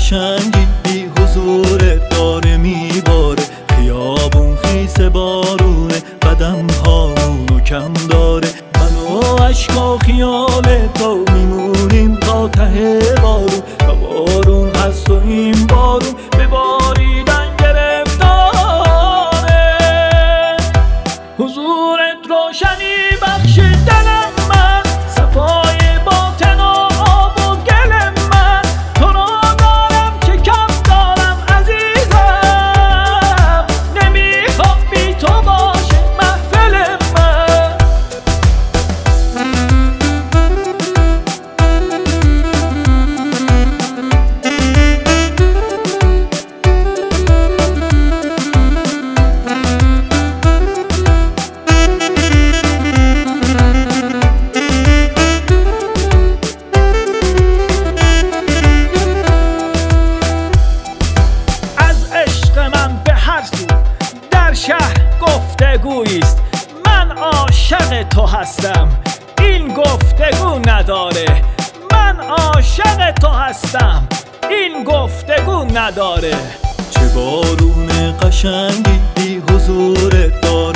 قشنگی بی حضورت داره میباره، خیابون خیس بارونه، قدم هامونو کم داره. من و عشقا خیال تو میمونیم تا ته بارون، تا بارون هست و این بارون به باریدن گرفتاره. حضورت روشنی بخش دلم من، صفای باطن و آب و گل من. تو رو دارم که کم دارم عزیزم، نمیخوام بی تو باشه محفل من. در شهر گفتگویست، من عاشق تو هستم، این گفتگو نداره. من عاشق تو هستم، این گفتگو نداره. چه بارون قشنگی بی حضورت داره